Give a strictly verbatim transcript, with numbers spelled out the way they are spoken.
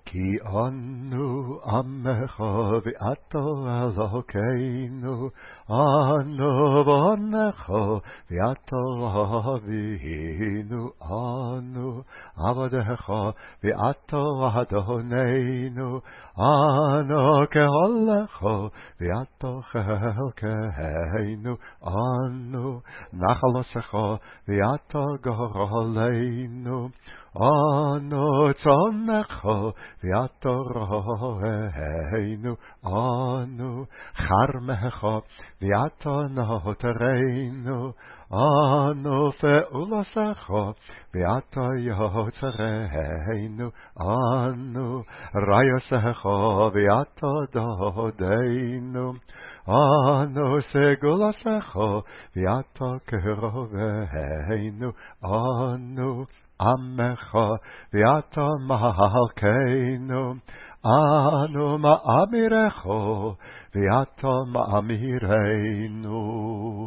כי אנו עמך ואתה אלוקינו, אנו בניך ואתה אבינו, אנו עבדיך ואתה אדוננו, אנו קהלך ואתה חלקנו, אנו נחלתך ואתה גורלנו, אנו צאנך ואתה רועינו, אנו חרמך ואתה נוטרנו, אנו פעולתך ואתה יוצרנו, אנו ריוסך ואתה דודנו, אנו סגולתך ואתה קרובנו, אנו עמך ואתה מלכנו, אנו מאמירך ואתה מאמירנו.